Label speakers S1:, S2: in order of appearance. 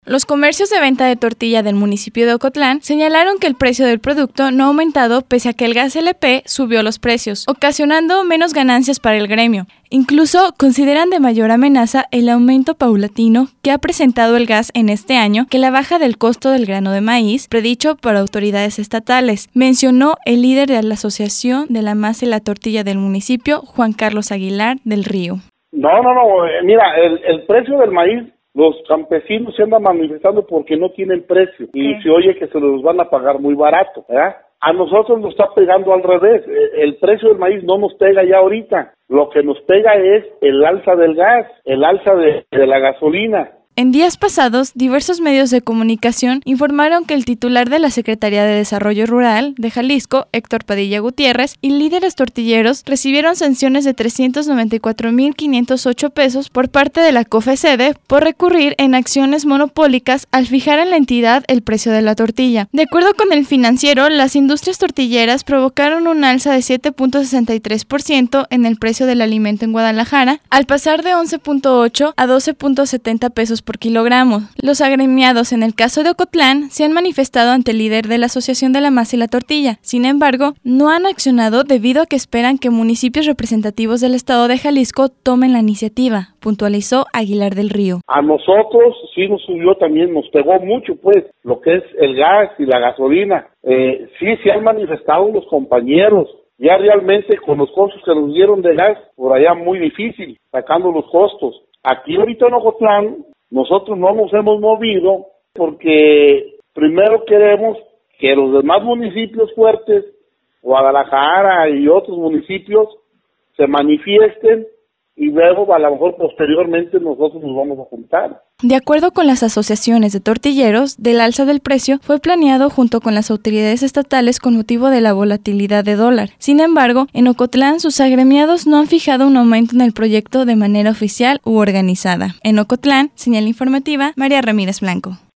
S1: Los comercios de venta de tortilla del municipio de Ocotlán señalaron que el precio del producto no ha aumentado pese a que el gas LP subió los precios, ocasionando menos ganancias para el gremio. Incluso consideran de mayor amenaza el aumento paulatino que ha presentado el gas en este año que la baja del costo del grano de maíz, predicho por autoridades estatales, mencionó el líder de la Asociación de la Masa y la Tortilla del municipio, Juan Carlos Aguilar del Río.
S2: No, mira, el precio del maíz, los campesinos se andan manifestando porque no tienen precio y se oye que se los van a pagar muy barato, ¿verdad? A nosotros nos está pegando al revés, el precio del maíz no nos pega ya ahorita, lo que nos pega es el alza del gas, el alza de la gasolina.
S1: En días pasados, diversos medios de comunicación informaron que el titular de la Secretaría de Desarrollo Rural de Jalisco, Héctor Padilla Gutiérrez, y líderes tortilleros recibieron sanciones de 394,508 pesos por parte de la COFECEDE por recurrir en acciones monopólicas al fijar en la entidad el precio de la tortilla. De acuerdo con el Financiero, las industrias tortilleras provocaron un alza de 7.63% en el precio del alimento en Guadalajara, al pasar de 11.8 a 12.70 pesos por kilogramo. Los agremiados en el caso de Ocotlán se han manifestado ante el líder de la Asociación de la Masa y la Tortilla. Sin embargo, no han accionado debido a que esperan que municipios representativos del estado de Jalisco tomen la iniciativa, puntualizó Aguilar del Río.
S2: A nosotros sí nos subió también, nos pegó mucho pues lo que es el gas y la gasolina. Sí se han manifestado los compañeros. Ya realmente con los costos que nos dieron de gas, por allá muy difícil, sacando los costos. Aquí ahorita en Ocotlán, nosotros no nos hemos movido porque primero queremos que los demás municipios fuertes, Guadalajara y otros municipios, se manifiesten y luego a lo mejor posteriormente nosotros nos vamos a juntar.
S1: De acuerdo con las asociaciones de tortilleros, del alza del precio fue planeado junto con las autoridades estatales con motivo de la volatilidad de dólar. Sin embargo, en Ocotlán sus agremiados no han fijado un aumento en el proyecto de manera oficial u organizada. En Ocotlán, señal informativa, María Ramírez Blanco.